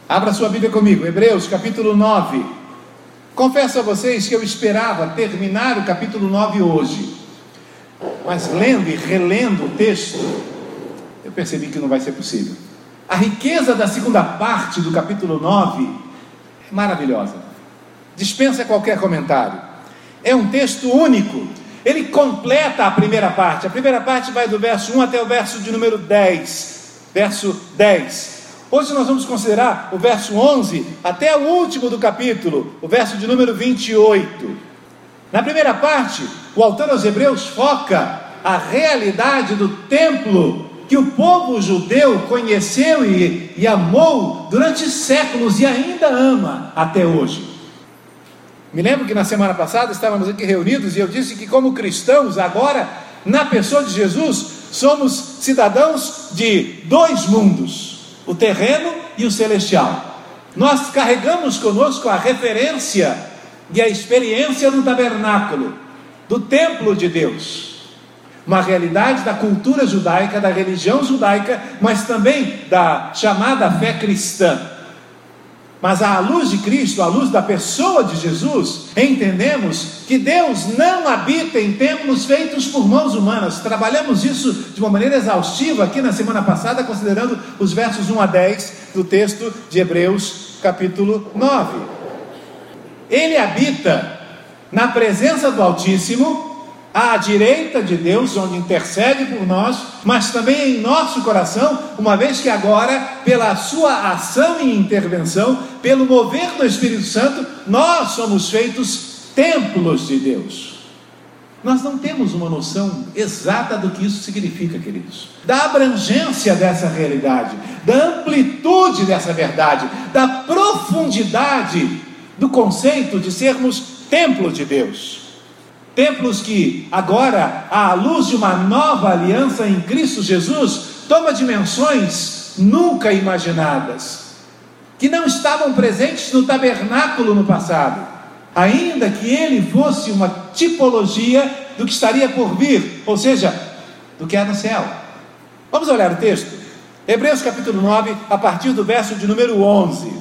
Abra sua Bíblia comigo, Hebreus capítulo 9. Confesso a vocês que eu esperava terminar o capítulo 9 hoje, mas lendo e relendo o texto, eu percebi que não vai ser possível. A riqueza da segunda parte do capítulo 9 é maravilhosa, dispensa qualquer comentário. É um texto único, ele completa a primeira parte. A primeira parte vai do verso 1 até o verso de número 10, verso 10. Hoje nós vamos considerar o verso 11 até o último do capítulo, o verso de número 28. Na primeira parte, o autor aos Hebreus foca a realidade do templo que o povo judeu conheceu e amou durante séculos e ainda ama até hoje. Me lembro que na semana passada estávamos aqui reunidos e eu disse que, como cristãos, agora, na pessoa de Jesus, somos cidadãos de dois mundos: o terreno e o celestial. Nós carregamos conosco a referência e a experiência do tabernáculo, do templo de Deus, uma realidade da cultura judaica, da religião judaica, mas também da chamada fé cristã. Mas à luz de Cristo, à luz da pessoa de Jesus, entendemos que Deus não habita em templos feitos por mãos humanas. Trabalhamos isso de uma maneira exaustiva aqui na semana passada, considerando os versos 1 a 10 do texto de Hebreus capítulo 9. Ele habita na presença do Altíssimo, à direita de Deus, onde intercede por nós, mas também em nosso coração, uma vez que agora, pela sua ação e intervenção, pelo mover do Espírito Santo, nós somos feitos templos de Deus. Nós não temos uma noção exata do que isso significa, queridos, da abrangência dessa realidade, da amplitude dessa verdade, da profundidade do conceito de sermos templo de Deus. Templos que agora, à luz de uma nova aliança em Cristo Jesus, toma dimensões nunca imaginadas, que não estavam presentes no tabernáculo no passado, ainda que ele fosse uma tipologia do que estaria por vir, ou seja, do que há no céu. Vamos olhar o texto? Hebreus capítulo 9, a partir do verso de número 11.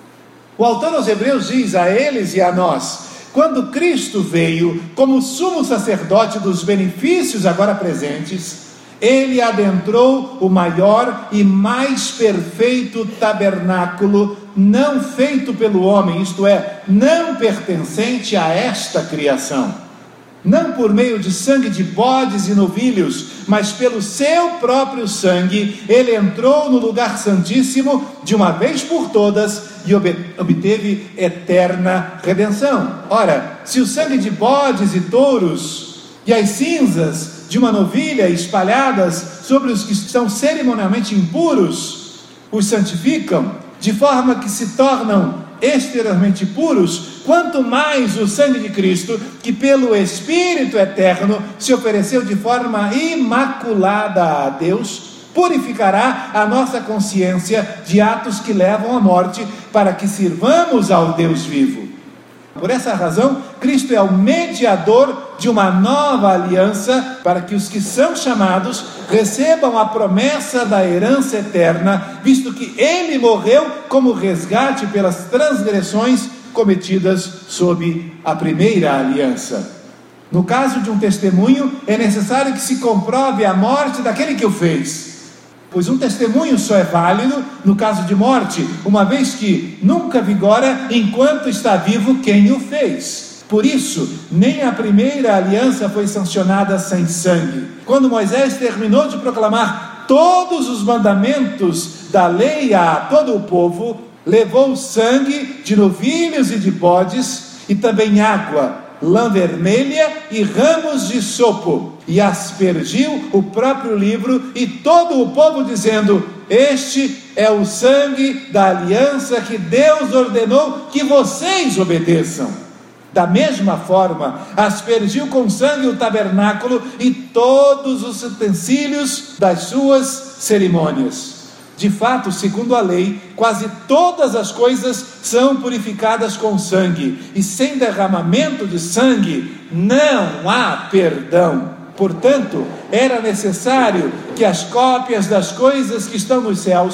O autor aos Hebreus diz a eles e a nós: quando Cristo veio como sumo sacerdote dos benefícios agora presentes, ele adentrou o maior e mais perfeito tabernáculo, não feito pelo homem, isto é, não pertencente a esta criação. Não por meio de sangue de bodes e novilhos, mas pelo seu próprio sangue, ele entrou no lugar santíssimo de uma vez por todas e obteve eterna redenção. Ora, se o sangue de bodes e touros e as cinzas de uma novilha espalhadas sobre os que estão cerimonialmente impuros os santificam, de forma que se tornam exteriormente puros, quanto mais o sangue de Cristo, que pelo Espírito eterno se ofereceu de forma imaculada a Deus, purificará a nossa consciência de atos que levam à morte, para que sirvamos ao Deus vivo. Por essa razão, Cristo é o mediador de uma nova aliança, para que os que são chamados recebam a promessa da herança eterna, visto que ele morreu como resgate pelas transgressões cometidas sob a primeira aliança. No caso de um testemunho, é necessário que se comprove a morte daquele que o fez, pois um testemunho só é válido no caso de morte, uma vez que nunca vigora enquanto está vivo quem o fez. Por isso, nem a primeira aliança foi sancionada sem sangue. Quando Moisés terminou de proclamar todos os mandamentos da lei a todo o povo, levou sangue de novilhos e de bodes, e também água, lã vermelha e ramos de sopo, e aspergiu o próprio livro e todo o povo, dizendo: este é o sangue da aliança que Deus ordenou que vocês obedeçam. Da mesma forma, aspergiu com sangue o tabernáculo e todos os utensílios das suas cerimônias. De fato, segundo a lei, quase todas as coisas são purificadas com sangue, e sem derramamento de sangue não há perdão. Portanto, era necessário que as cópias das coisas que estão nos céus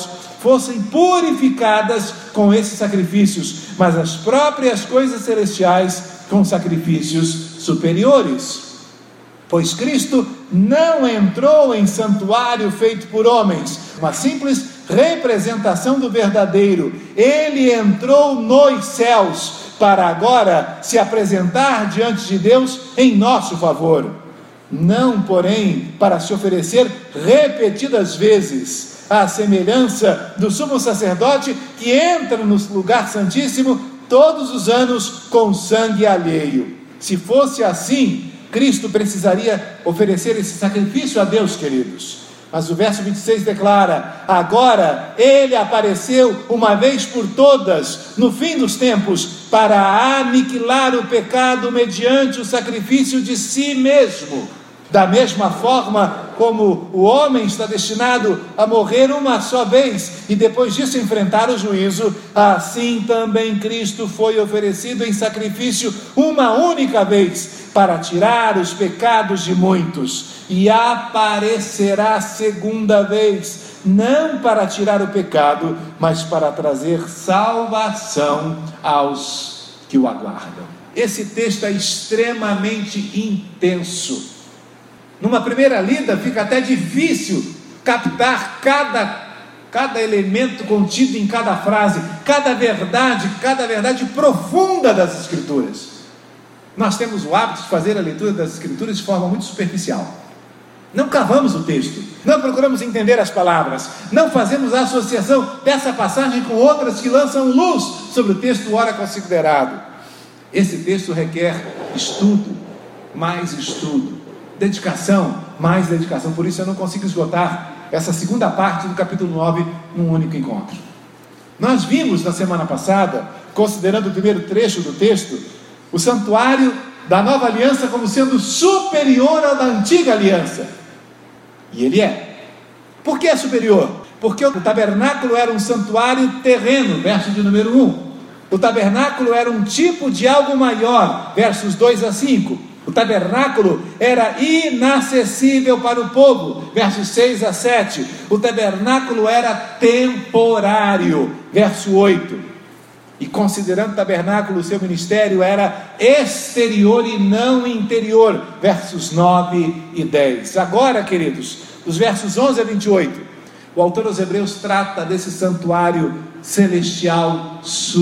fossem purificadas com esses sacrifícios, mas as próprias coisas celestiais com sacrifícios superiores. Pois Cristo não entrou em santuário feito por homens, uma simples representação do verdadeiro. Ele entrou nos céus para agora se apresentar diante de Deus em nosso favor. Não, porém, para se oferecer repetidas vezes, à semelhança do sumo sacerdote que entra no lugar santíssimo todos os anos com sangue alheio. Se fosse assim, Cristo precisaria oferecer esse sacrifício a Deus, queridos. Mas o verso 26 declara: agora ele apareceu uma vez por todas, no fim dos tempos, para aniquilar o pecado mediante o sacrifício de si mesmo. Da mesma forma como o homem está destinado a morrer uma só vez e depois disso enfrentar o juízo, assim também Cristo foi oferecido em sacrifício uma única vez para tirar os pecados de muitos, e aparecerá segunda vez, não para tirar o pecado, mas para trazer salvação aos que o aguardam. Esse texto é extremamente intenso. Numa primeira lida fica até difícil captar cada elemento contido em cada frase, cada verdade profunda das Escrituras. Nós temos o hábito de fazer a leitura das Escrituras de forma muito superficial. Não cavamos o texto, não procuramos entender as palavras, não fazemos a associação dessa passagem com outras que lançam luz sobre o texto ora considerado. Esse texto requer estudo, mais estudo, dedicação, mais dedicação. Por isso eu não consigo esgotar essa segunda parte do capítulo 9 num único encontro. Nós vimos na semana passada, considerando o primeiro trecho do texto, o santuário da nova aliança como sendo superior ao da antiga aliança. E ele é. Por que é superior? Porque o tabernáculo era um santuário terreno, verso de número 1. O tabernáculo era um tipo de algo maior, versos 2 a 5. O tabernáculo era inacessível para o povo, versos 6 a 7. O tabernáculo era temporário, verso 8. E considerando o tabernáculo, o seu ministério era exterior e não interior, versos 9 e 10. Agora, queridos, dos versos 11 a 28, o autor aos Hebreus trata desse santuário celestial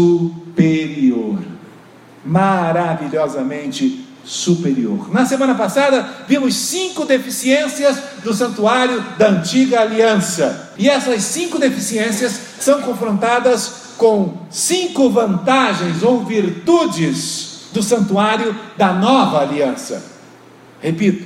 superior, maravilhosamente superior. Na semana passada vimos 5 deficiências do santuário da antiga aliança, e essas 5 deficiências são confrontadas com 5 vantagens ou virtudes do santuário da nova aliança. Repito,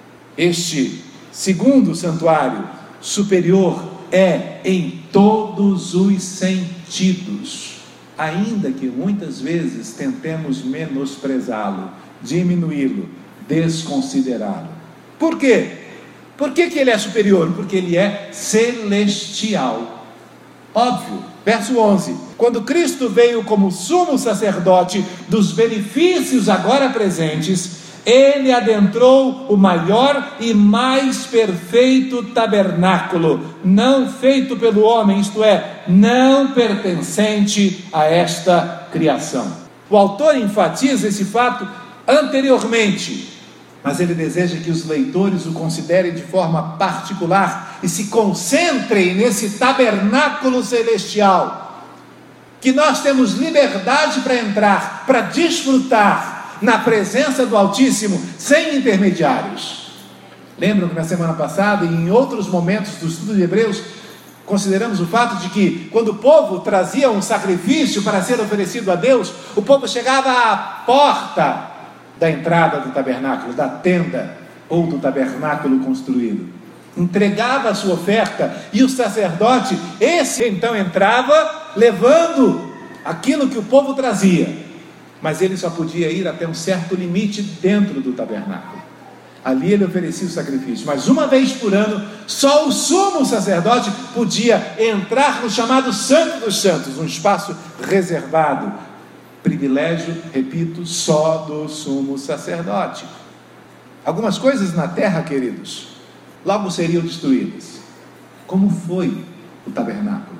este segundo santuário superior é em todos os sentidos, ainda que muitas vezes tentemos menosprezá-lo, diminuí-lo, desconsiderá-lo. Por quê? Por que ele é superior? Porque ele é celestial. Óbvio. Verso 11: quando Cristo veio como sumo sacerdote dos benefícios agora presentes, ele adentrou o maior e mais perfeito tabernáculo, não feito pelo homem, isto é, não pertencente a esta criação. O autor enfatiza esse fato anteriormente, mas ele deseja que os leitores o considerem de forma particular e se concentrem nesse tabernáculo celestial, que nós temos liberdade para entrar, para desfrutar na presença do Altíssimo, sem intermediários. Lembram que na semana passada e em outros momentos do estudo de Hebreus, consideramos o fato de que quando o povo trazia um sacrifício para ser oferecido a Deus, o povo chegava à porta da entrada do tabernáculo, da tenda ou do tabernáculo construído, entregava a sua oferta, e o sacerdote, esse então entrava levando aquilo que o povo trazia, mas ele só podia ir até um certo limite dentro do tabernáculo. Ali ele oferecia o sacrifício, mas uma vez por ano, só o sumo sacerdote podia entrar no chamado Santo dos Santos, um espaço reservado, privilégio, repito, só do sumo sacerdote. Algumas coisas na terra, queridos, logo seriam destruídas, como foi o tabernáculo.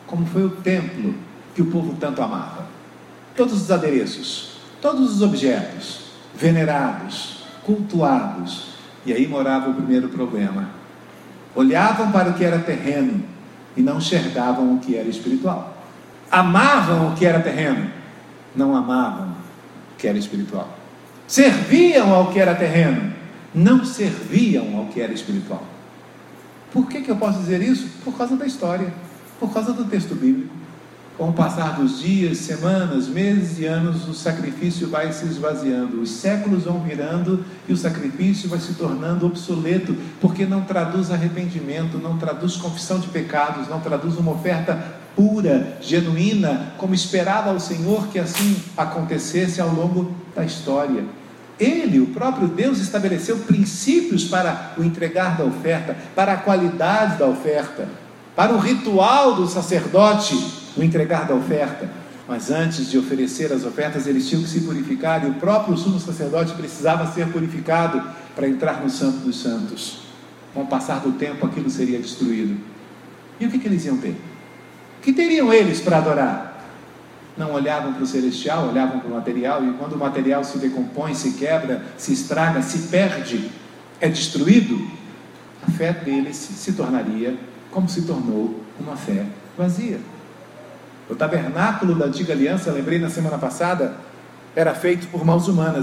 como foi o templo que o povo tanto amava. Todos os adereços, todos os objetos, venerados, cultuados. E aí morava o primeiro problema. Olhavam para o que era terreno e não enxergavam o que era espiritual. Amavam o que era terreno, não amavam o que era espiritual. Serviam ao que era terreno, não serviam ao que era espiritual. Por que eu posso dizer isso? Por causa da história, por causa do texto bíblico. Com o passar dos dias, semanas, meses e anos, o sacrifício vai se esvaziando, os séculos vão virando e o sacrifício vai se tornando obsoleto, porque não traduz arrependimento, não traduz confissão de pecados, não traduz uma oferta pura, genuína, como esperava o Senhor que assim acontecesse ao longo da história. Ele, o próprio Deus, estabeleceu princípios para o entregar da oferta, para a qualidade da oferta, para o ritual do sacerdote, o entregar da oferta. Mas antes de oferecer as ofertas, eles tinham que se purificar, e o próprio sumo sacerdote precisava ser purificado para entrar no Santo dos Santos. Com o passar do tempo, aquilo seria destruído. E o que eles iam ter? O que teriam eles para adorar? Não olhavam para o celestial, olhavam para o material, e quando o material se decompõe, se quebra, se estraga, se perde, é destruído, a fé deles se tornaria como se tornou uma fé vazia. O tabernáculo da antiga aliança, lembrei na semana passada, era feito por mãos humanas.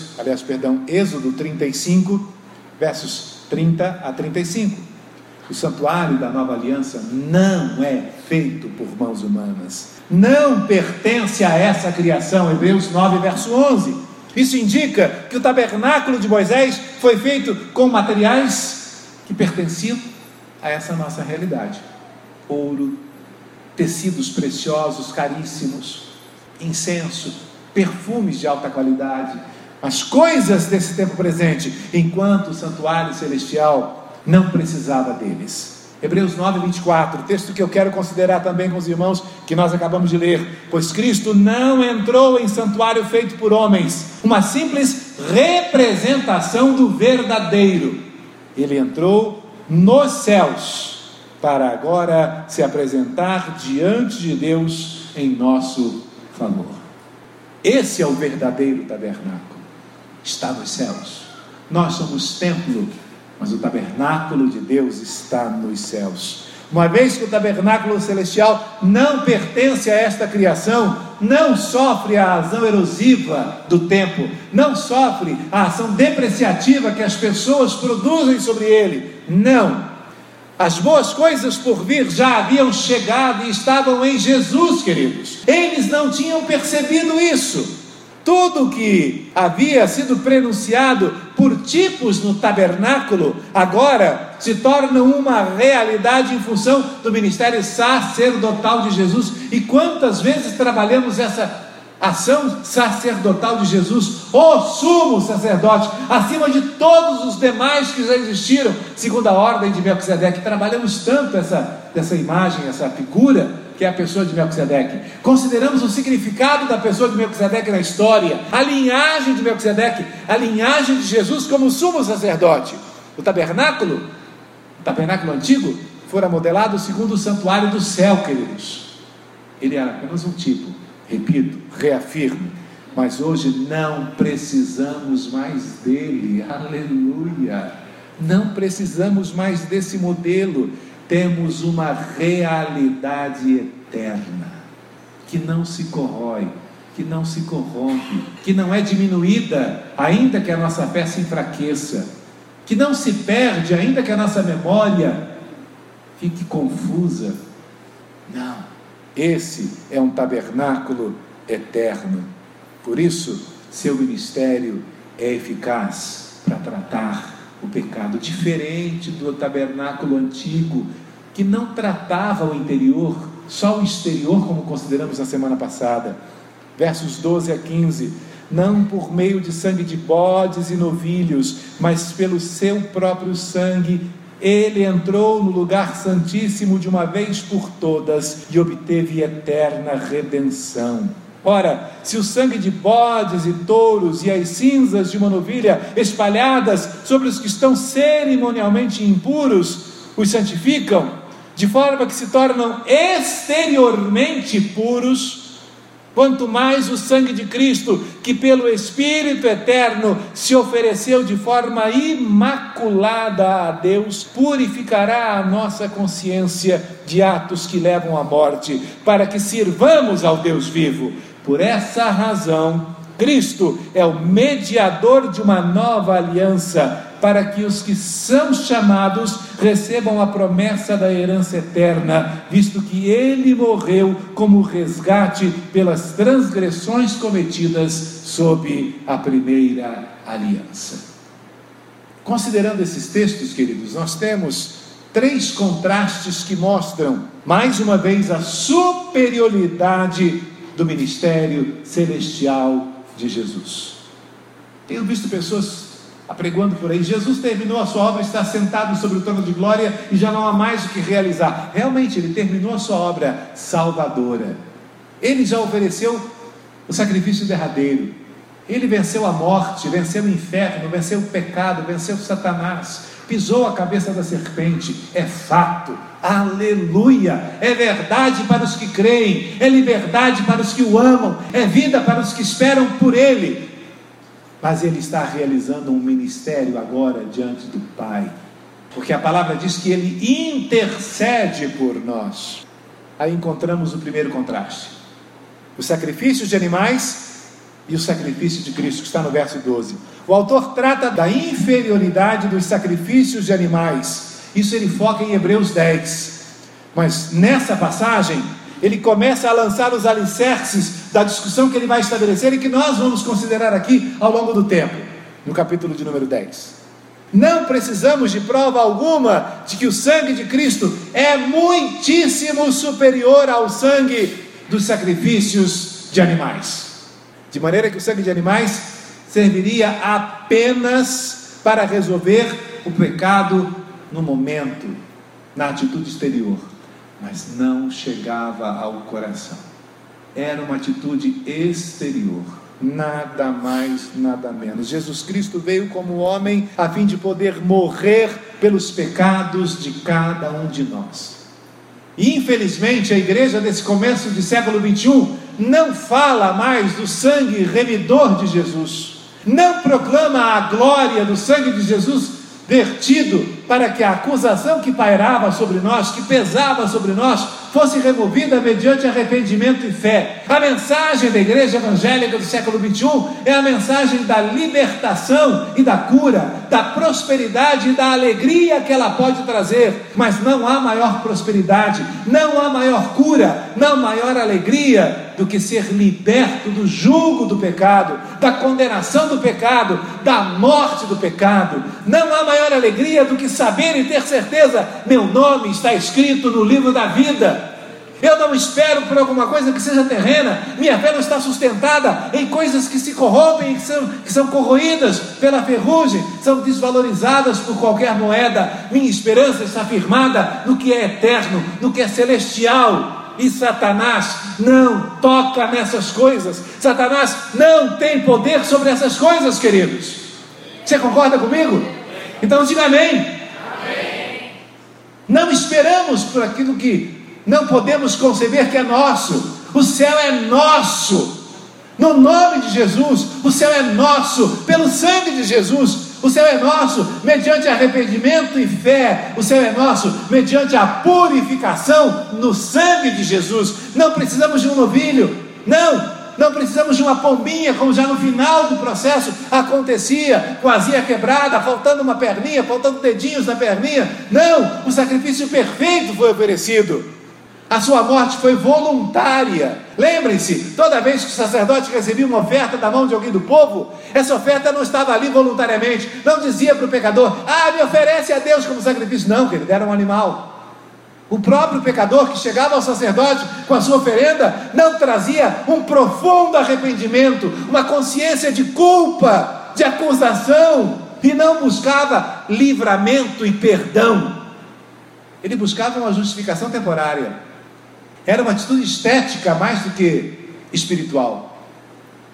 Êxodo 35, versos 30 a 35. O santuário da nova aliança não é feito por mãos humanas, não pertence a essa criação. Hebreus 9, verso 11. Isso indica que o tabernáculo de Moisés foi feito com materiais que pertenciam a essa nossa realidade: ouro, tecidos preciosos, caríssimos, incenso, perfumes de alta qualidade, as coisas desse tempo presente, enquanto o santuário celestial não precisava deles. Hebreus 9, 24, texto que eu quero considerar também com os irmãos, que nós acabamos de ler. Pois Cristo não entrou em santuário feito por homens, uma simples representação do verdadeiro. Ele entrou nos céus, para agora se apresentar diante de Deus em nosso favor. Esse é o verdadeiro tabernáculo, está nos céus. Nós somos templo, mas o tabernáculo de Deus está nos céus. Uma vez que o tabernáculo celestial não pertence a esta criação, não sofre a ação erosiva do tempo, não sofre a ação depreciativa que as pessoas produzem sobre ele. Não. As boas coisas por vir já haviam chegado e estavam em Jesus, queridos. Eles não tinham percebido isso. Tudo que havia sido prenunciado por tipos no tabernáculo, agora se torna uma realidade em função do ministério sacerdotal de Jesus. E quantas vezes trabalhamos essa ação sacerdotal de Jesus, o sumo sacerdote, acima de todos os demais que já existiram, segundo a ordem de Melquisedeque. Trabalhamos tanto essa imagem, essa figura, que é a pessoa de Melquisedeque. Consideramos o significado da pessoa de Melquisedeque na história, a linhagem de Melquisedeque, a linhagem de Jesus como sumo sacerdote. O tabernáculo antigo, fora modelado segundo o santuário do céu, queridos. Ele era apenas um tipo, repito, reafirmo, mas hoje não precisamos mais dele. Aleluia! Não precisamos mais desse modelo. Temos uma realidade eterna, que não se corrói, que não se corrompe, que não é diminuída, ainda que a nossa fé se enfraqueça, que não se perde, ainda que a nossa memória fique confusa. Não, esse é um tabernáculo eterno. Por isso, seu ministério é eficaz para tratar o pecado, diferente do tabernáculo antigo, que não tratava o interior, só o exterior, como consideramos na semana passada. Versos 12 a 15: não por meio de sangue de bodes e novilhos, mas pelo seu próprio sangue, ele entrou no lugar santíssimo de uma vez por todas e obteve eterna redenção. Ora, se o sangue de bodes e touros e as cinzas de uma novilha espalhadas sobre os que estão cerimonialmente impuros os santificam, de forma que se tornam exteriormente puros, quanto mais o sangue de Cristo, que pelo Espírito eterno se ofereceu de forma imaculada a Deus, purificará a nossa consciência de atos que levam à morte, para que sirvamos ao Deus vivo. Por essa razão, Cristo é o mediador de uma nova aliança, para que os que são chamados recebam a promessa da herança eterna, visto que Ele morreu como resgate pelas transgressões cometidas sob a primeira aliança. Considerando esses textos, queridos, nós temos 3 contrastes que mostram, mais uma vez, a superioridade do ministério celestial de Jesus. Tenho visto pessoas apregoando por aí: Jesus terminou a sua obra, está sentado sobre o trono de glória e já não há mais o que realizar. Realmente, Ele terminou a sua obra salvadora. Ele já ofereceu o sacrifício derradeiro. Ele venceu a morte, venceu o inferno, venceu o pecado, venceu Satanás, pisou a cabeça da serpente. É fato, aleluia, é verdade para os que creem, é liberdade para os que o amam, é vida para os que esperam por Ele. Mas Ele está realizando um ministério agora diante do Pai, porque a palavra diz que Ele intercede por nós. Aí encontramos o primeiro contraste: os sacrifícios de animais e o sacrifício de Cristo, que está no verso 12. O autor trata da inferioridade dos sacrifícios de animais. Isso ele foca em Hebreus 10. Mas nessa passagem, ele começa a lançar os alicerces da discussão que ele vai estabelecer e que nós vamos considerar aqui ao longo do tempo, no capítulo de número 10. Não precisamos de prova alguma de que o sangue de Cristo é muitíssimo superior ao sangue dos sacrifícios de animais, de maneira que o sangue de animais serviria apenas para resolver o pecado no momento, na atitude exterior, mas não chegava ao coração. Era uma atitude exterior, nada mais, nada menos. Jesus Cristo veio como homem a fim de poder morrer pelos pecados de cada um de nós. E infelizmente a igreja desse começo de século 21 não fala mais do sangue remidor de Jesus, não proclama a glória do sangue de Jesus vertido para que a acusação que pairava sobre nós, que pesava sobre nós, fosse removida mediante arrependimento e fé. A mensagem da igreja evangélica do século 21 é a mensagem da libertação e da cura, da prosperidade e da alegria que ela pode trazer. Mas não há maior prosperidade, não há maior cura, não há maior alegria do que ser liberto do jugo do pecado, da condenação do pecado, da morte do pecado. Não há maior alegria do que saber e ter certeza: meu nome está escrito no livro da vida. Eu não espero por alguma coisa que seja terrena. Minha fé não está sustentada em coisas que se corrompem, que são corroídas pela ferrugem, são desvalorizadas por qualquer moeda. Minha esperança está firmada no que é eterno, no que é celestial. E Satanás não toca nessas coisas. Satanás não tem poder sobre essas coisas, queridos. Você concorda comigo? Então diga amém. Amém. Não esperamos por aquilo que não podemos conceber que é nosso. O céu é nosso. No nome de Jesus, o céu é nosso. Pelo sangue de Jesus, o céu é nosso mediante arrependimento e fé. O céu é nosso mediante a purificação no sangue de Jesus. Não precisamos de um novilho, não precisamos de uma pombinha, como já no final do processo acontecia, com a azia quebrada, faltando uma perninha, faltando dedinhos na perninha. Não, o sacrifício perfeito foi oferecido. A sua morte foi voluntária. Lembrem-se, toda vez que o sacerdote recebia uma oferta da mão de alguém do povo, essa oferta não estava ali voluntariamente. Não dizia para o pecador: me oferece a Deus como sacrifício. Não, que ele era um animal. O próprio pecador que chegava ao sacerdote com a sua oferenda não trazia um profundo arrependimento, uma consciência de culpa, de acusação, e não buscava livramento e perdão. Ele buscava uma justificação temporária. Era uma atitude estética mais do que espiritual.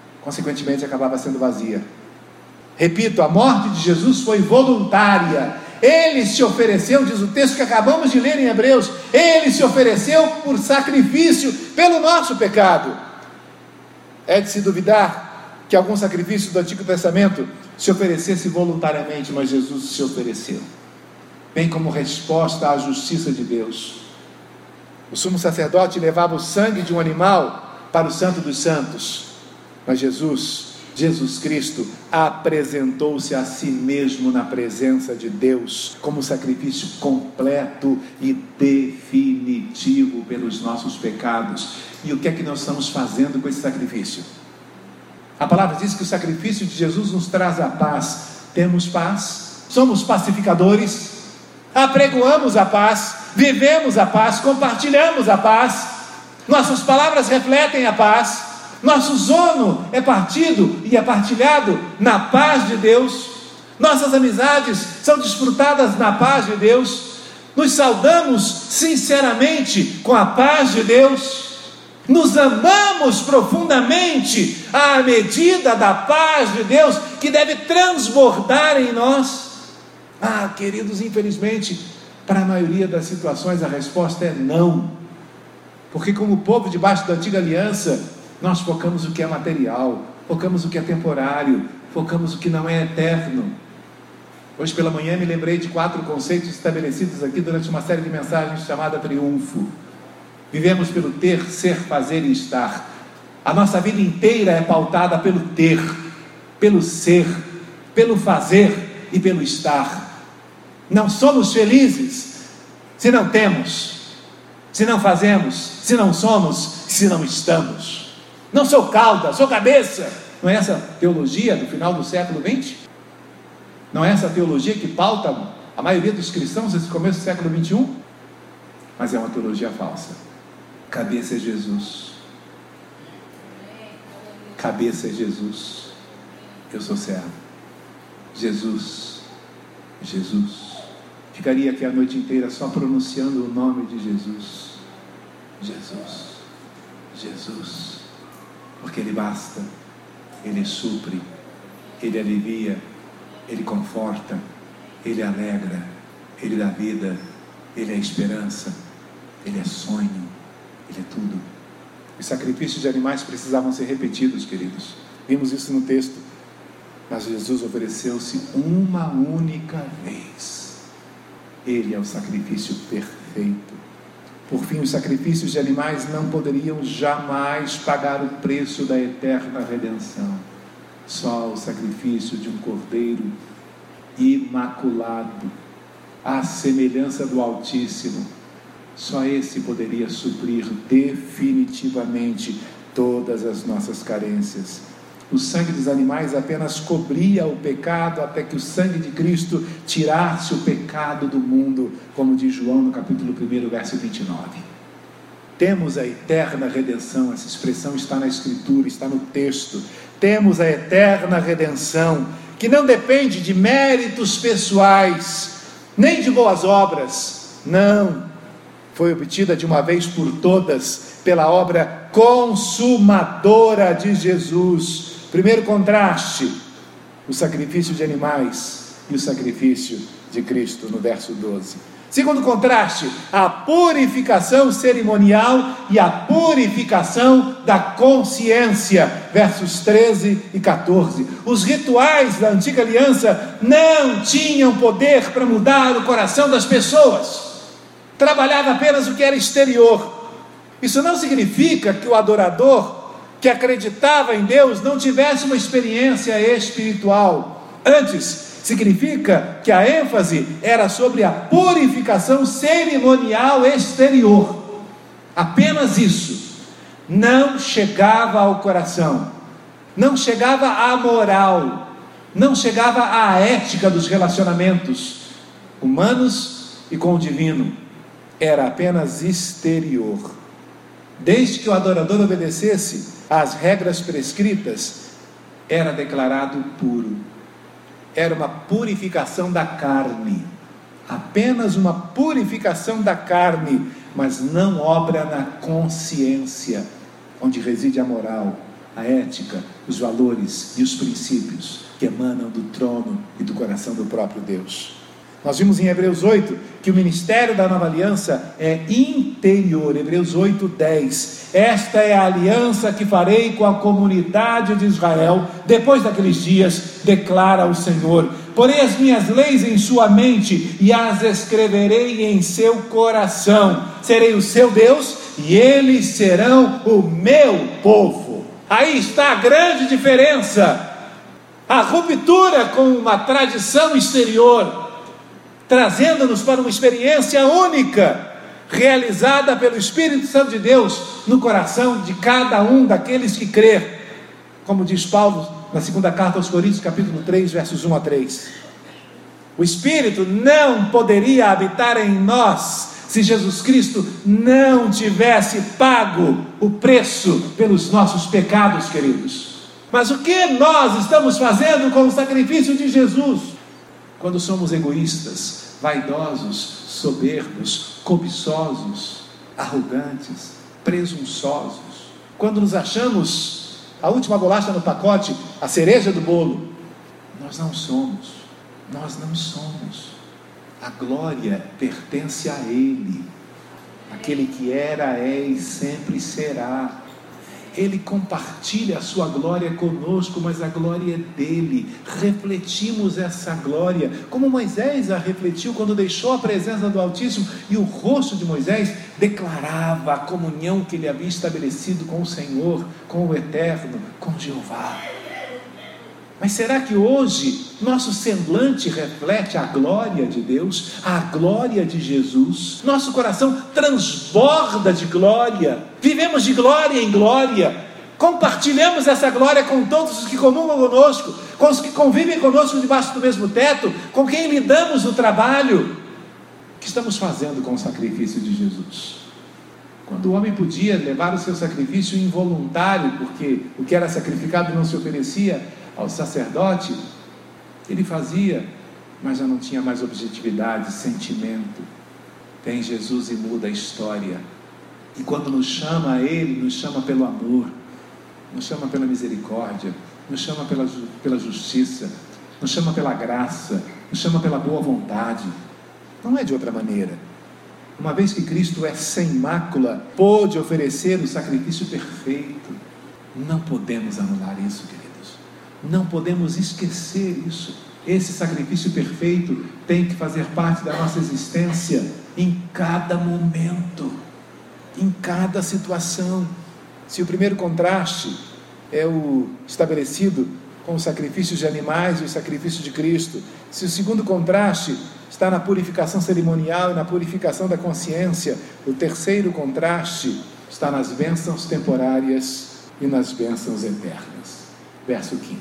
Consequentemente, acabava sendo vazia. Repito, a morte de Jesus foi voluntária. Ele se ofereceu, diz o texto que acabamos de ler em Hebreus, Ele se ofereceu por sacrifício pelo nosso pecado. É de se duvidar que algum sacrifício do Antigo Testamento se oferecesse voluntariamente, mas Jesus se ofereceu, bem como resposta à justiça de Deus. O sumo sacerdote levava o sangue de um animal para o Santo dos Santos, mas Jesus Cristo apresentou-se a si mesmo na presença de Deus como sacrifício completo e definitivo pelos nossos pecados. E o que é que nós estamos fazendo com esse sacrifício? A palavra diz que o sacrifício de Jesus nos traz a paz. Temos paz, somos pacificadores, apregoamos a paz, vivemos a paz, compartilhamos a paz, nossas palavras refletem a paz, nosso sono é partido e é partilhado na paz de Deus, nossas amizades são desfrutadas na paz de Deus, nos saudamos sinceramente com a paz de Deus, nos amamos profundamente à medida da paz de Deus que deve transbordar em nós. Queridos, infelizmente, para a maioria das situações a resposta é não, porque como povo debaixo da antiga aliança, nós focamos o que é material, focamos o que é temporário, focamos o que não é eterno. Hoje pela manhã me lembrei de 4 conceitos estabelecidos aqui durante uma série de mensagens chamada Triunfo. Vivemos pelo ter, ser, fazer e estar. A nossa vida inteira é pautada pelo ter, pelo ser, pelo fazer e pelo estar. Não somos felizes se não temos, se não fazemos, se não somos, se não estamos. Não sou cauda, sou cabeça. Não é essa teologia do final do século XX? Não é essa teologia que pauta a maioria dos cristãos nesse começo do século XXI? Mas é uma teologia falsa. Cabeça é Jesus. Cabeça é Jesus. Eu sou servo. Jesus. Ficaria aqui a noite inteira só pronunciando o nome de Jesus. Jesus. Porque Ele basta, Ele supre, Ele alivia, Ele conforta, Ele alegra, Ele dá vida, Ele é esperança, Ele é sonho, Ele é tudo. Os sacrifícios de animais precisavam ser repetidos, queridos. Vimos isso no texto. Mas Jesus ofereceu-se uma única vez. Ele é o sacrifício perfeito. Por fim, os sacrifícios de animais não poderiam jamais pagar o preço da eterna redenção. Só o sacrifício de um cordeiro imaculado, à semelhança do Altíssimo, só esse poderia suprir definitivamente todas as nossas carências. O sangue dos animais apenas cobria o pecado até que o sangue de Cristo tirasse o pecado do mundo, como diz João no capítulo 1, verso 29. Temos a eterna redenção, essa expressão está na Escritura, está no texto. Temos a eterna redenção, que não depende de méritos pessoais, nem de boas obras, não. Foi obtida de uma vez por todas, pela obra consumadora de Jesus. Primeiro contraste, o sacrifício de animais e o sacrifício de Cristo, no verso 12. Segundo contraste, a purificação cerimonial e a purificação da consciência, versos 13 e 14. Os rituais da antiga aliança não tinham poder para mudar o coração das pessoas. Trabalhava apenas o que era exterior. Isso não significa que o adorador que acreditava em Deus não tivesse uma experiência espiritual. Antes, significa que a ênfase era sobre a purificação cerimonial exterior. Apenas isso. Não chegava ao coração, não chegava à moral, não chegava à ética dos relacionamentos humanos e com o divino. Era apenas exterior. Desde que o adorador obedecesse às regras prescritas, era declarado puro. Era uma purificação da carne, apenas uma purificação da carne, mas não obra na consciência, onde reside a moral, a ética, os valores e os princípios que emanam do trono e do coração do próprio Deus. Nós vimos em Hebreus 8 que o ministério da nova aliança é interior. Hebreus 8:10. Esta é a aliança que farei com a comunidade de Israel depois daqueles dias, declara o Senhor. Porei as minhas leis em sua mente e as escreverei em seu coração. Serei o seu Deus e eles serão o meu povo. Aí está a grande diferença. A ruptura com uma tradição exterior, trazendo-nos para uma experiência única, realizada pelo Espírito Santo de Deus no coração de cada um daqueles que crer, como diz Paulo na segunda carta aos Coríntios, capítulo 3, versos 1 a 3. O Espírito não poderia habitar em nós se Jesus Cristo não tivesse pago o preço pelos nossos pecados, queridos. Mas o que nós estamos fazendo com o sacrifício de Jesus? Quando somos egoístas, vaidosos, soberbos, cobiçosos, arrogantes, presunçosos, quando nos achamos a última bolacha no pacote, a cereja do bolo, nós não somos. A glória pertence a Ele, aquele que era, é e sempre será. Ele compartilha a sua glória conosco, mas a glória é dele. Refletimos essa glória, como Moisés a refletiu quando deixou a presença do Altíssimo, e o rosto de Moisés declarava a comunhão que ele havia estabelecido com o Senhor, com o Eterno, com Jeová. Mas será que hoje nosso semblante reflete a glória de Deus, a glória de Jesus? Nosso coração transborda de glória, vivemos de glória em glória, compartilhamos essa glória com todos os que comungam conosco, com os que convivem conosco debaixo do mesmo teto, com quem lidamos no trabalho. O que estamos fazendo com o sacrifício de Jesus? Quando o homem podia levar o seu sacrifício involuntário, porque o que era sacrificado não se oferecia ao sacerdote, ele fazia, mas já não tinha mais objetividade, sentimento. Vem Jesus e muda a história, e quando nos chama a Ele, nos chama pelo amor, nos chama pela misericórdia, nos chama pela justiça, nos chama pela graça, nos chama pela boa vontade. Não é de outra maneira. Uma vez que Cristo é sem mácula, pôde oferecer o sacrifício perfeito. Não podemos anular isso, queridos. Não podemos esquecer isso. Esse sacrifício perfeito tem que fazer parte da nossa existência em cada momento, em cada situação. Se o primeiro contraste é o estabelecido com os sacrifícios de animais e o sacrifício de Cristo, se o segundo contraste está na purificação cerimonial e na purificação da consciência, o terceiro contraste está nas bênçãos temporárias e nas bênçãos eternas. Verso 15.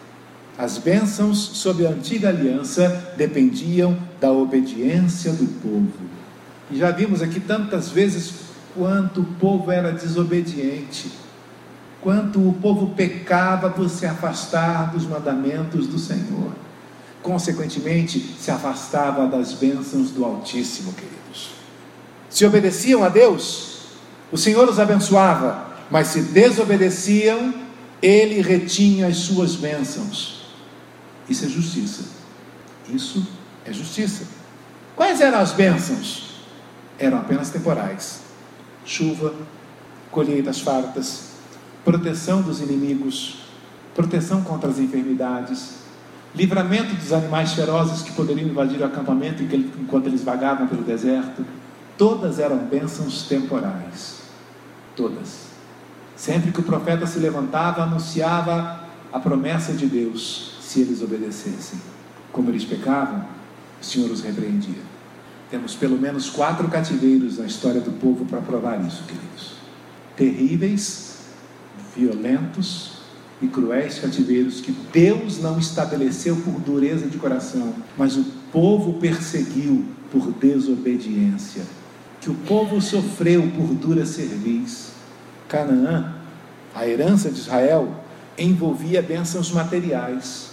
As bênçãos sob a antiga aliança dependiam da obediência do povo. E já vimos aqui tantas vezes quanto o povo era desobediente, quanto o povo pecava por se afastar dos mandamentos do Senhor. Consequentemente, se afastava das bênçãos do Altíssimo, queridos. Se obedeciam a Deus, o Senhor os abençoava, mas se desobedeciam, Ele retinha as suas bênçãos. Isso é justiça. Isso é justiça. Quais eram as bênçãos? Eram apenas temporais. Chuva, colheitas fartas, proteção dos inimigos, proteção contra as enfermidades, livramento dos animais ferozes que poderiam invadir o acampamento enquanto eles vagavam pelo deserto. Todas eram bênçãos temporais. Todas. Sempre que o profeta se levantava, anunciava a promessa de Deus, se eles obedecessem. Como eles pecavam, o Senhor os repreendia. Temos pelo menos 4 cativeiros na história do povo para provar isso, queridos. Terríveis, violentos e cruéis cativeiros que Deus não estabeleceu por dureza de coração, mas o povo perseguiu por desobediência, que o povo sofreu por dura cerviz. Canaã, a herança de Israel, envolvia bênçãos materiais,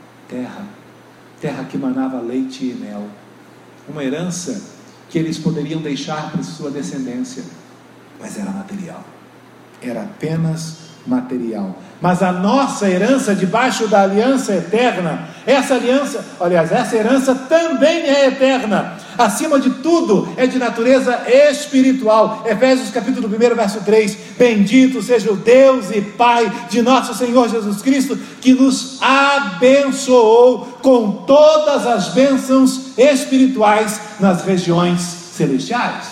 terra que manava leite e mel, uma herança que eles poderiam deixar para sua descendência, mas era material, era apenas material. Mas a nossa herança debaixo da aliança eterna, essa herança também é eterna. Acima de tudo, é de natureza espiritual. Efésios capítulo 1, verso 3. Bendito seja o Deus e Pai de nosso Senhor Jesus Cristo, que nos abençoou com todas as bênçãos espirituais nas regiões celestiais.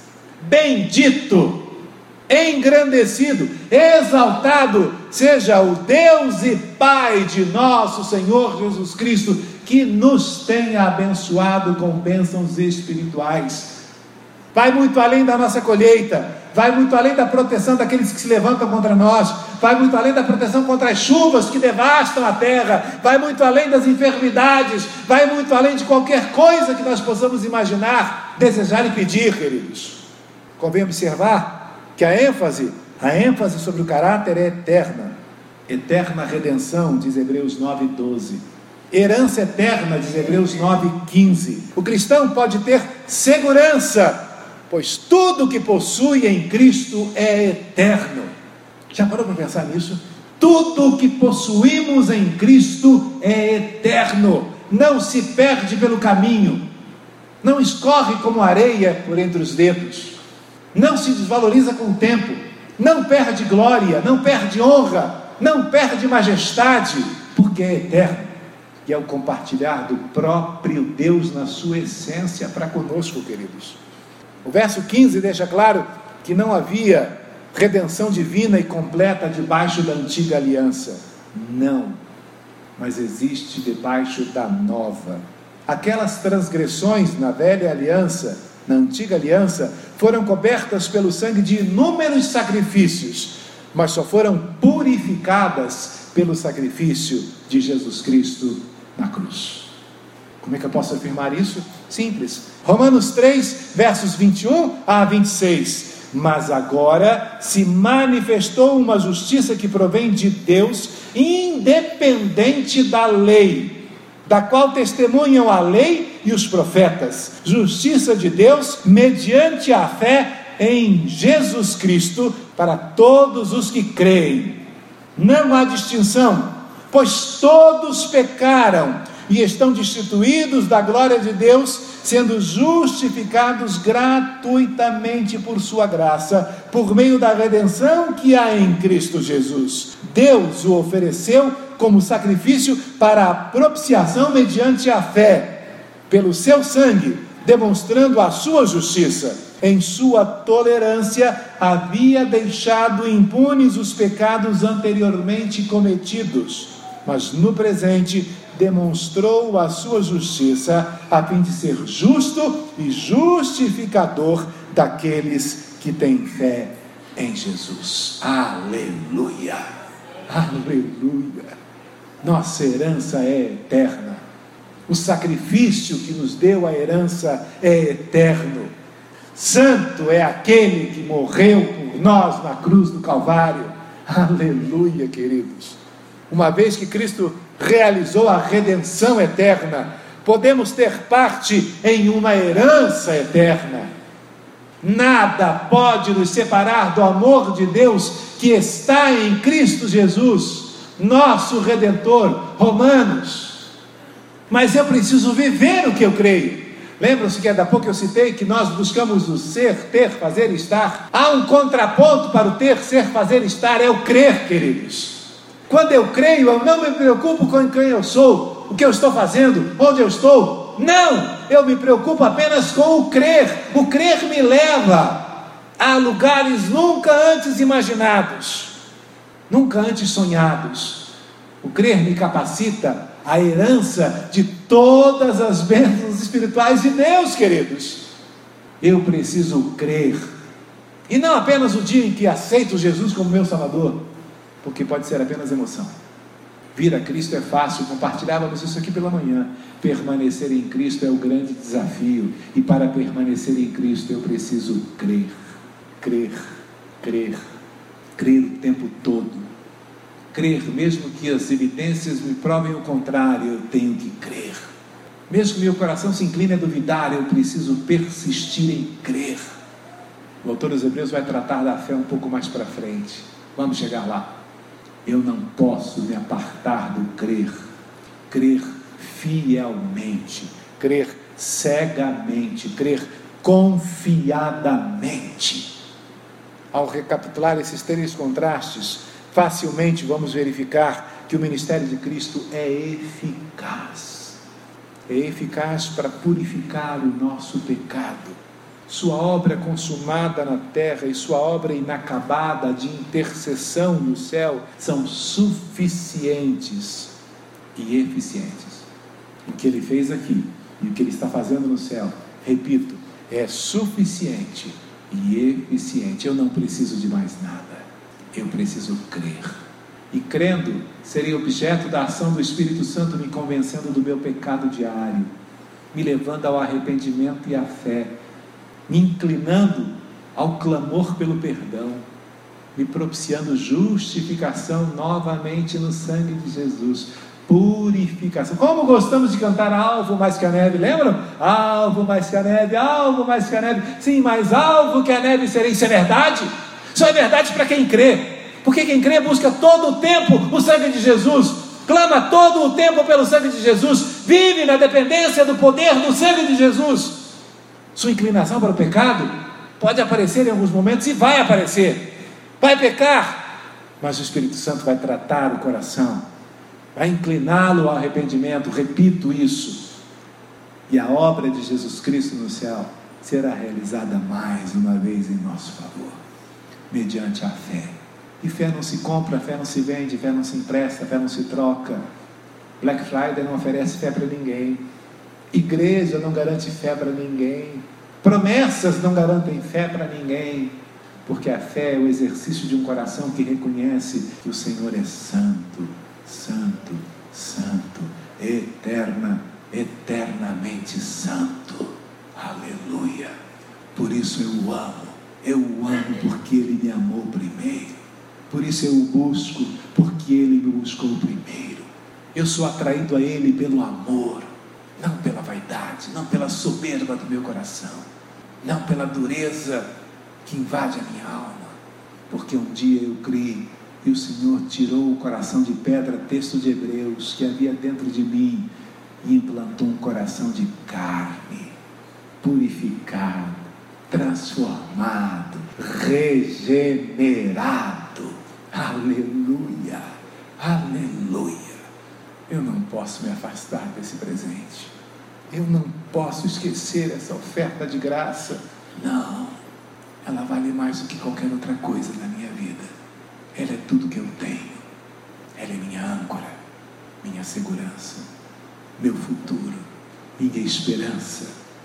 Bendito, engrandecido, exaltado seja o Deus e Pai de nosso Senhor Jesus Cristo, que nos tenha abençoado com bênçãos espirituais. Vai muito além da nossa colheita, vai muito além da proteção daqueles que se levantam contra nós, vai muito além da proteção contra as chuvas que devastam a terra, vai muito além das enfermidades, vai muito além de qualquer coisa que nós possamos imaginar, desejar e pedir, queridos. Convém observar que a ênfase sobre o caráter é eterna redenção, diz Hebreus 9:12, herança eterna, diz Hebreus 9:15. O cristão pode ter segurança, pois tudo que possui em Cristo é eterno. Já parou para pensar nisso? Tudo que possuímos em Cristo é eterno, não se perde pelo caminho, não escorre como areia por entre os dedos, não se desvaloriza com o tempo, não perde glória, não perde honra, não perde majestade, porque é eterno, e é o compartilhar do próprio Deus na sua essência para conosco, queridos. O verso 15 deixa claro que não havia redenção divina e completa debaixo da antiga aliança, não, mas existe debaixo da nova. Aquelas transgressões na velha aliança, na antiga aliança, foram cobertas pelo sangue de inúmeros sacrifícios, mas só foram purificadas pelo sacrifício de Jesus Cristo na cruz. Como é que eu posso afirmar isso? Simples. Romanos 3, versos 21 a 26. Mas agora se manifestou uma justiça que provém de Deus, independente da lei, da qual testemunham a lei e os profetas, justiça de Deus mediante a fé em Jesus Cristo para todos os que creem. Não há distinção, pois todos pecaram e estão destituídos da glória de Deus, sendo justificados gratuitamente por sua graça, por meio da redenção que há em Cristo Jesus. Deus o ofereceu como sacrifício para a propiciação mediante a fé, pelo seu sangue, demonstrando a sua justiça. Em sua tolerância havia deixado impunes os pecados anteriormente cometidos, mas no presente demonstrou a sua justiça, a fim de ser justo e justificador daqueles que têm fé em Jesus. Aleluia! Aleluia! Nossa herança é eterna. O sacrifício que nos deu a herança é eterno. Santo é aquele que morreu por nós na cruz do Calvário. Aleluia, queridos! Uma vez que Cristo realizou a redenção eterna, podemos ter parte em uma herança eterna. Nada pode nos separar do amor de Deus que está em Cristo Jesus, nosso Redentor. Romanos. Mas eu preciso viver o que eu creio. Lembram-se que há pouco eu citei que nós buscamos o ser, ter, fazer, estar. Há um contraponto para o ter, ser, fazer, estar, é o crer, queridos. Quando eu creio, eu não me preocupo com quem eu sou, o que eu estou fazendo, onde eu estou. Não, eu me preocupo apenas com o crer. O crer me leva a lugares nunca antes imaginados, nunca antes sonhados. O crer me capacita a herança de todas as bênçãos espirituais de Deus, queridos. Eu preciso crer, e não apenas o dia em que aceito Jesus como meu Salvador, porque pode ser apenas emoção. Vir a Cristo é fácil, compartilhávamos isso aqui pela manhã. Permanecer em Cristo é o grande desafio, e para permanecer em Cristo eu preciso crer, crer, crer, crer o tempo todo, crer mesmo que as evidências me provem o contrário, eu tenho que crer, mesmo que meu coração se incline a duvidar, eu preciso persistir em crer. O autor dos Hebreus vai tratar da fé um pouco mais para frente, vamos chegar lá. Eu não posso me apartar do crer. Crer fielmente, crer cegamente, crer confiadamente. Ao recapitular esses três contrastes, facilmente vamos verificar que o ministério de Cristo é eficaz. É eficaz para purificar o nosso pecado. Sua obra consumada na terra e sua obra inacabada de intercessão no céu são suficientes e eficientes. O que ele fez aqui e o que ele está fazendo no céu, repito, é suficiente e eficiente. Eu não preciso de mais nada. Eu preciso crer. E crendo, serei objeto da ação do Espírito Santo, me convencendo do meu pecado diário, me levando ao arrependimento e à fé, me inclinando ao clamor pelo perdão, me propiciando justificação novamente no sangue de Jesus, purificação. Como gostamos de cantar alvo mais que a neve, lembram? Alvo mais que a neve, alvo mais que a neve. Sim, mais alvo que a neve serei. Isso é verdade? Isso é verdade para quem crê, porque quem crê busca todo o tempo o sangue de Jesus, clama todo o tempo pelo sangue de Jesus, vive na dependência do poder do sangue de Jesus. Sua inclinação para o pecado pode aparecer em alguns momentos e vai aparecer, vai pecar, mas o Espírito Santo vai tratar o coração, vai incliná-lo ao arrependimento. Repito isso, e a obra de Jesus Cristo no céu será realizada mais uma vez em nosso favor, mediante a fé. E fé não se compra, fé não se vende, fé não se empresta, fé não se troca. Black Friday não oferece fé para ninguém, igreja não garante fé para ninguém, promessas não garantem fé para ninguém, porque a fé é o exercício de um coração que reconhece que o Senhor é santo, santo, santo, eternamente santo. Aleluia. Por isso eu o amo porque Ele me amou primeiro, por isso eu o busco porque Ele me buscou primeiro. Eu sou atraído a Ele pelo amor, não pela vaidade, não pela soberba do meu coração, não pela dureza que invade a minha alma, porque um dia eu criei e o Senhor tirou o coração de pedra, texto de Hebreus, que havia dentro de mim, e implantou um coração de carne, purificado, transformado, regenerado. Aleluia, aleluia. Eu não posso me afastar desse presente, eu não posso esquecer essa oferta de graça. Não, ela vale mais do que qualquer outra coisa na minha vida. Ela é tudo que eu tenho, ela é minha âncora, minha segurança, meu futuro, minha esperança.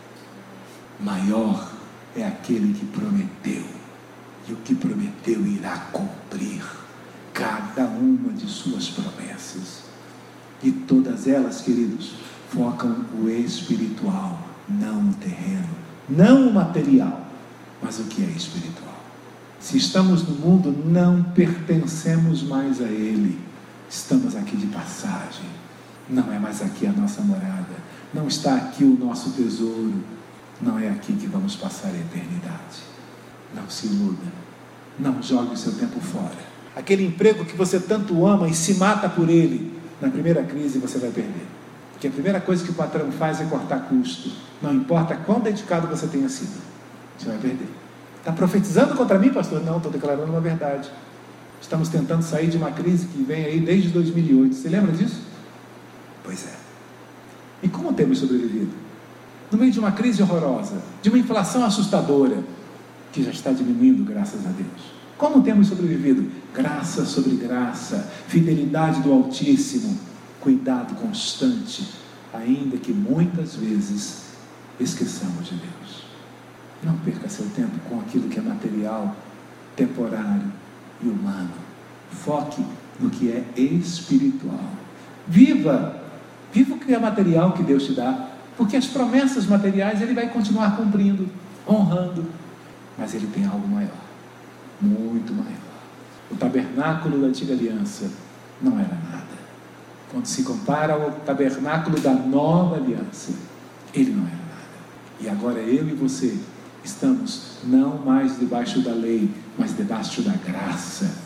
Maior é aquele que prometeu, e o que prometeu irá cumprir cada uma de suas promessas. E todas elas, queridos, focam o espiritual, não o terreno, não o material, mas o que é espiritual. Se estamos no mundo, não pertencemos mais a ele, estamos aqui de passagem, não é mais aqui a nossa morada, não está aqui o nosso tesouro, não é aqui que vamos passar a eternidade. Não se iluda, não jogue o seu tempo fora. Aquele emprego que você tanto ama e se mata por ele, na primeira crise você vai perder, porque a primeira coisa que o patrão faz é cortar custo, não importa quão dedicado você tenha sido, você vai perder. Está profetizando contra mim, pastor? Não, estou declarando uma verdade. Estamos tentando sair de uma crise que vem aí desde 2008, você lembra disso? Pois é. E como temos sobrevivido? No meio de uma crise horrorosa, de uma inflação assustadora, que já está diminuindo, graças a Deus. Como temos sobrevivido? Graça sobre graça, fidelidade do Altíssimo, cuidado constante, ainda que muitas vezes esqueçamos de Deus. Não perca seu tempo com aquilo que é material, temporário e humano. Foque no que é espiritual. Viva o que é material que Deus te dá, porque as promessas materiais Ele vai continuar cumprindo, honrando, mas Ele tem algo maior, muito maior. O tabernáculo da antiga aliança não era nada quando se compara ao tabernáculo da nova aliança. Ele não era nada. E agora eu e você estamos não mais debaixo da lei, mas debaixo da graça.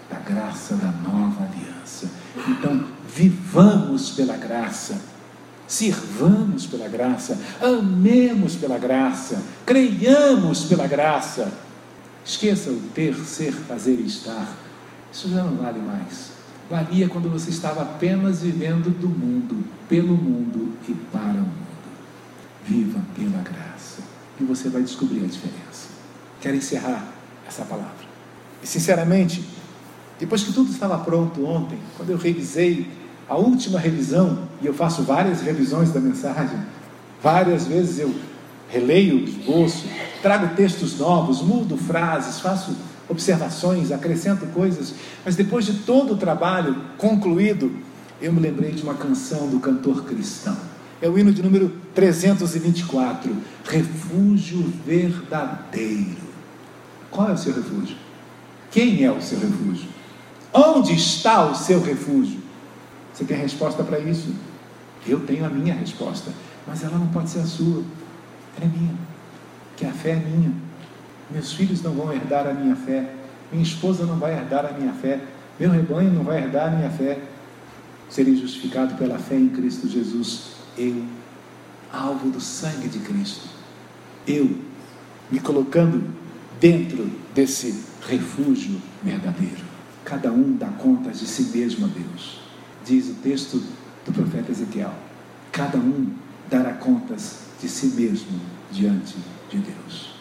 da graça da nova aliança. Então, vivamos pela graça, sirvamos pela graça, amemos pela graça, creiamos pela graça. Esqueça o ter, ser, fazer e estar. Isso já não vale mais. Valia quando você estava apenas vivendo do mundo, pelo mundo e para o mundo. Viva pela graça e você vai descobrir a diferença. Quero encerrar essa palavra. E sinceramente, depois que tudo estava pronto ontem, quando eu revisei a última revisão, e eu faço várias revisões da mensagem, várias vezes eu releio o esboço, trago textos novos, mudo frases, faço observações, acrescento coisas, mas depois de todo o trabalho concluído, eu me lembrei de uma canção do cantor cristão. É o hino de número 324, Refúgio Verdadeiro. Qual é o seu refúgio? Quem é o seu refúgio? Onde está o seu refúgio? Você tem resposta para isso? Eu tenho a minha resposta, mas ela não pode ser a sua, ela é minha, que a fé é minha. Meus filhos não vão herdar a minha fé, minha esposa não vai herdar a minha fé, meu rebanho não vai herdar a minha fé. Serei justificado pela fé em Cristo Jesus, eu, alvo do sangue de Cristo, eu, me colocando dentro desse refúgio verdadeiro. Cada um dá contas de si mesmo a Deus, diz o texto do profeta Ezequiel. Cada um dará contas de si mesmo diante de Deus.